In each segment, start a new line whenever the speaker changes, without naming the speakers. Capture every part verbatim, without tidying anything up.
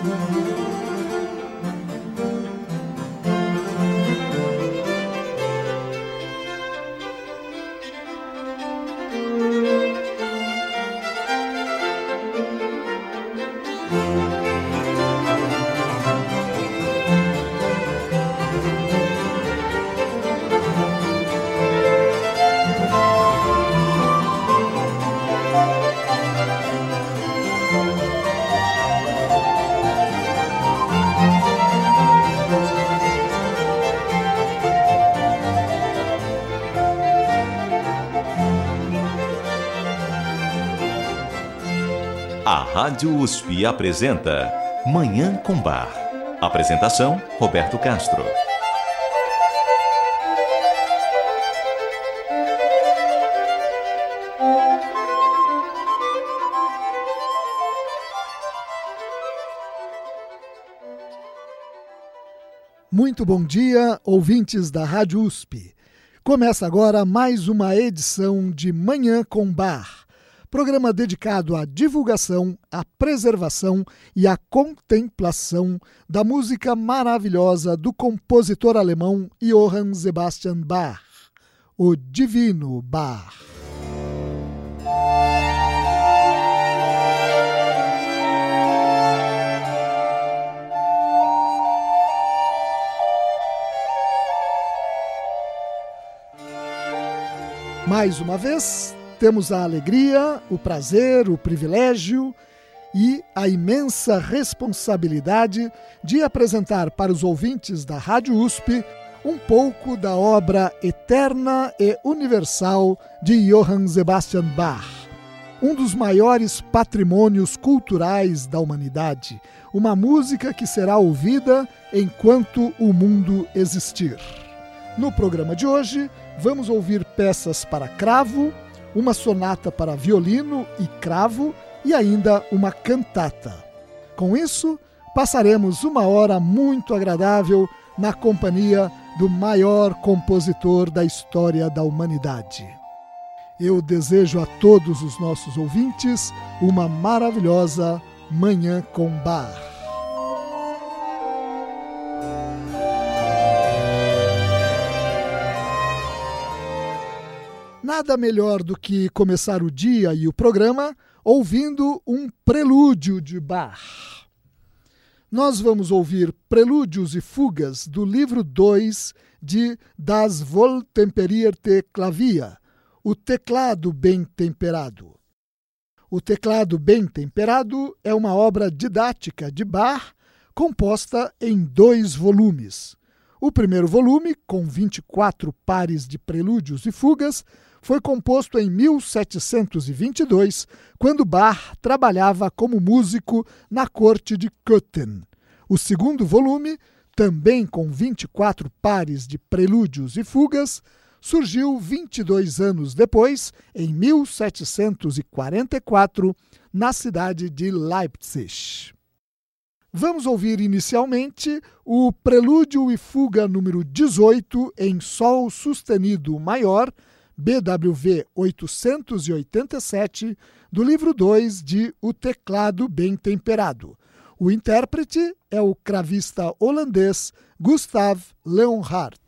A Rádio U S P apresenta Manhã com Bar. Apresentação, Roberto Castro.
Muito bom dia, ouvintes da Rádio U S P. Começa agora mais uma edição de Manhã com Bar, programa dedicado à divulgação, à preservação e à contemplação da música maravilhosa do compositor alemão Johann Sebastian Bach, o Divino Bach. Mais uma vez, temos a alegria, o prazer, o privilégio e a imensa responsabilidade de apresentar para os ouvintes da Rádio U S P um pouco da obra eterna e universal de Johann Sebastian Bach, um dos maiores patrimônios culturais da humanidade, uma música que será ouvida enquanto o mundo existir. No programa de hoje, vamos ouvir peças para cravo, uma sonata para violino e cravo e ainda uma cantata. Com isso, passaremos uma hora muito agradável na companhia do maior compositor da história da humanidade. Eu desejo a todos os nossos ouvintes uma maravilhosa Manhã com Bar. Nada melhor do que começar o dia e o programa ouvindo um prelúdio de Bach. Nós vamos ouvir Prelúdios e Fugas do livro dois de Das Wohltemperierte Klavier, o teclado bem temperado. O teclado bem temperado é uma obra didática de Bach composta em dois volumes. O primeiro volume, com vinte e quatro pares de prelúdios e fugas, foi composto em mil setecentos e vinte e dois, quando Bach trabalhava como músico na corte de Köthen. O segundo volume, também com vinte e quatro pares de prelúdios e fugas, surgiu vinte e dois anos depois, em mil setecentos e quarenta e quatro, na cidade de Leipzig. Vamos ouvir inicialmente o Prelúdio e Fuga número dezoito em Sol sustenido maior, B W V oitocentos e oitenta e sete, do livro dois de O Teclado Bem Temperado. O intérprete é o cravista holandês Gustav Leonhardt.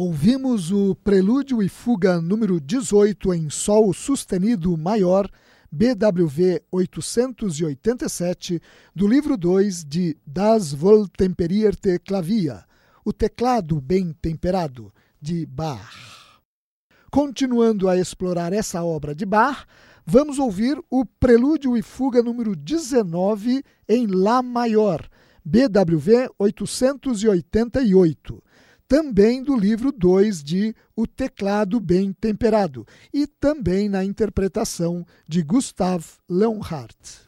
Ouvimos o Prelúdio e Fuga número dezoito em Sol sustenido maior, B W V oitocentos e oitenta e sete, do livro dois de Das Wohltemperierte Klavier, o teclado bem temperado, de Bach. Continuando a explorar essa obra de Bach, vamos ouvir o Prelúdio e Fuga número dezenove em Lá maior, B W V oitocentos e oitenta e oito, também do livro dois de O Teclado Bem Temperado, e também na interpretação de Gustav Leonhardt.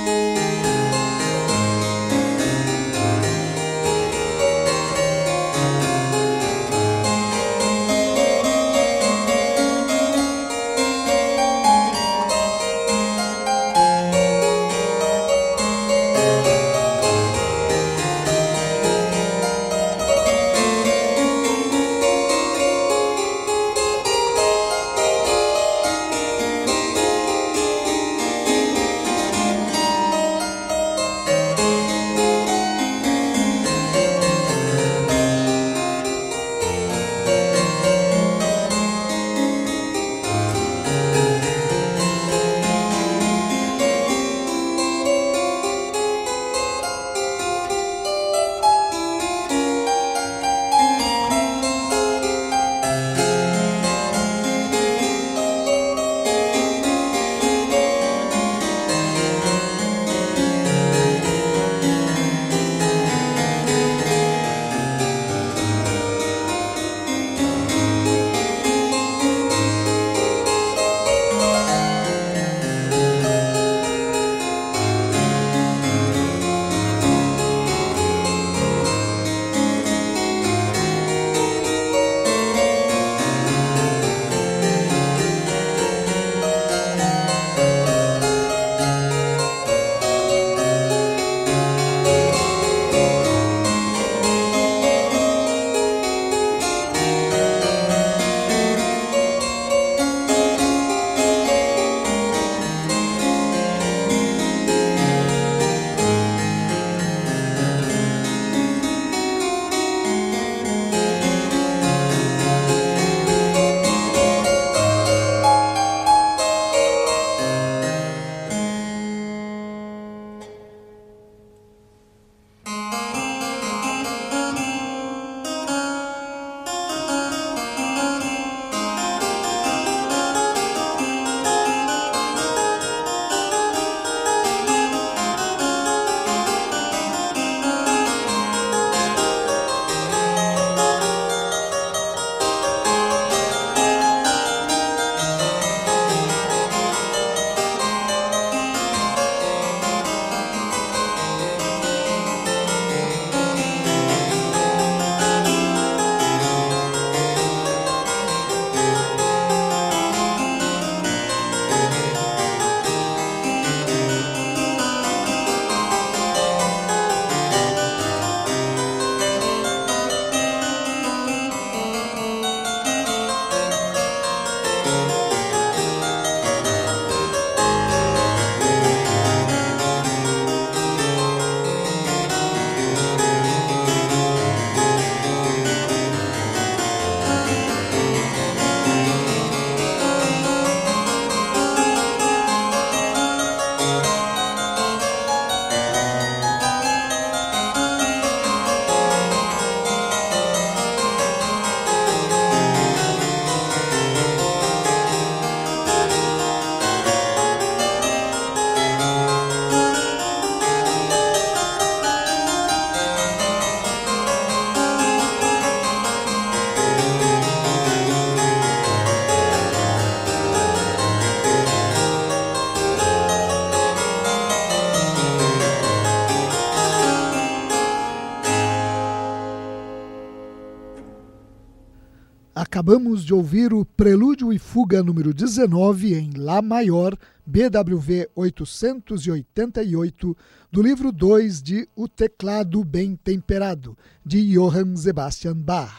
Acabamos de ouvir o Prelúdio e Fuga número dezenove em Lá maior, B W V oitocentos e oitenta e oito, do livro dois de O Teclado Bem Temperado, de Johann Sebastian Bach.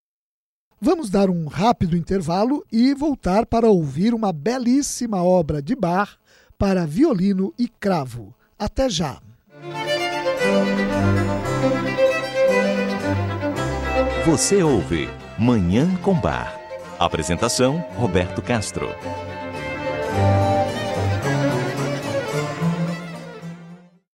Vamos dar um rápido intervalo e voltar para ouvir uma belíssima obra de Bach para violino e cravo. Até já!
Você ouve Manhã com Bar. Apresentação, Roberto Castro.